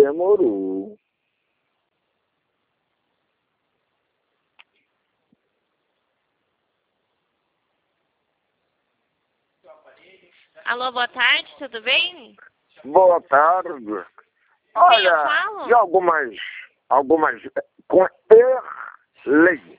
demorou. Alô, boa tarde, tudo bem? Boa tarde. Quem eu Olha, falo? e algumas com lei.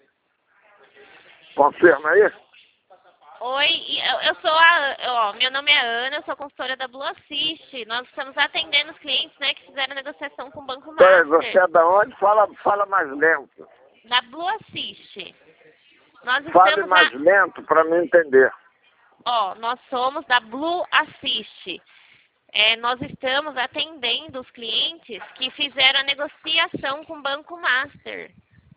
Confirma aí? Oi, eu sou meu nome é Ana, eu sou consultora da Blue Assist. Nós estamos atendendo os clientes, né, que fizeram negociação com o Banco Peraí, Master. você é da onde? Fala mais lento. Da Blue Assist. Nós Fale estamos mais lento para me entender. nós somos da Blue Assist. Nós estamos atendendo os clientes que fizeram a negociação com o Banco Master.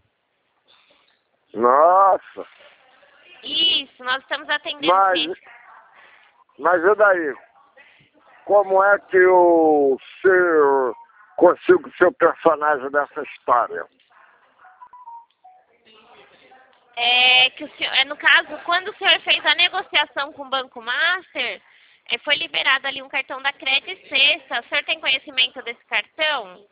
Nossa. Isso, nós estamos atendendo os clientes. Mas e daí? Como é que eu consigo ser o personagem dessa história? Que o senhor, no caso, quando o senhor fez a negociação com o Banco Master, foi liberado ali um cartão da Credit Sexta. O senhor tem conhecimento desse cartão?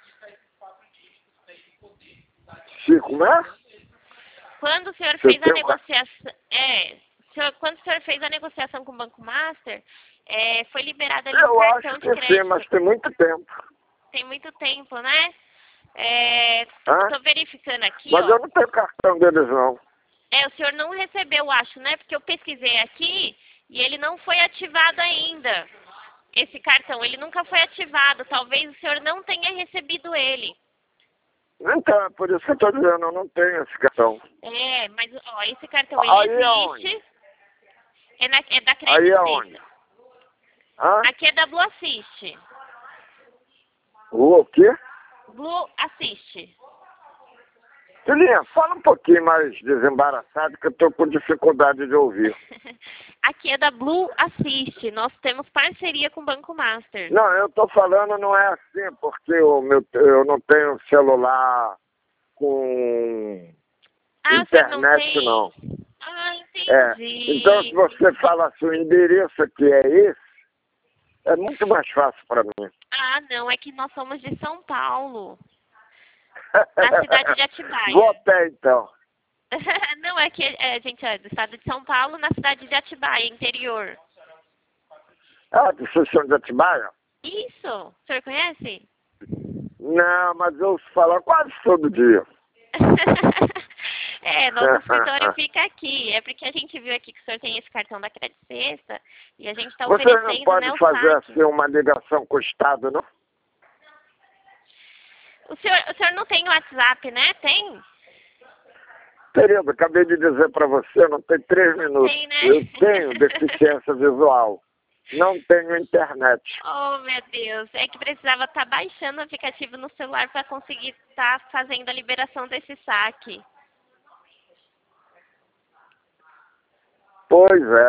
Sim, como é? Quando o senhor Você fez a tem negociação, quando o senhor fez a negociação com o Banco Master, foi liberado ali um Eu cartão acho de que crédito. sim, mas tem muito tempo. Tem muito tempo, né? Hã? Tô verificando aqui, Mas eu não tenho cartão deles, não. O senhor não recebeu, acho, né? Porque eu pesquisei aqui e ele não foi ativado ainda. Esse cartão, ele nunca foi ativado. Talvez o senhor não tenha recebido ele. Então, é por isso que eu estou dizendo, eu não tenho esse cartão. Mas, esse cartão, Aí ele aonde? existe. É da Aí Credit aonde? Sexta. Hã? Aqui é da Blue Assist. O quê? Blue Assist. Filhinha, fala um pouquinho mais desembaraçado que eu estou com dificuldade de ouvir. Aqui é da Blue Assist. Nós temos parceria com o Banco Master. Não, eu estou falando não é assim, porque eu não tenho celular com O senhor não internet, tem? não. Entendi. Então, se você fala assim, o endereço aqui é esse, é muito mais fácil para mim. Não, é que nós somos de São Paulo. Na cidade de Atibaia. Vou a pé, então. Não, é que a gente é do estado de São Paulo, na cidade de Atibaia, interior. Vocês são de Atibaia? Isso, o senhor conhece? Não, mas eu ouço falar quase todo dia. Nosso escritório fica aqui. É porque a gente viu aqui que o senhor tem esse cartão da Credit Sexta e a gente está Vocês oferecendo, não podem o fazer saque. assim uma ligação com o Estado, não? O senhor não tem WhatsApp, né? Tem? Querido, acabei de dizer para você, não tem 3 minutos. Tem, né? Eu tenho deficiência visual. Não tenho internet. Oh, meu Deus. É que precisava estar baixando o aplicativo no celular para conseguir estar fazendo a liberação desse saque. Pois é.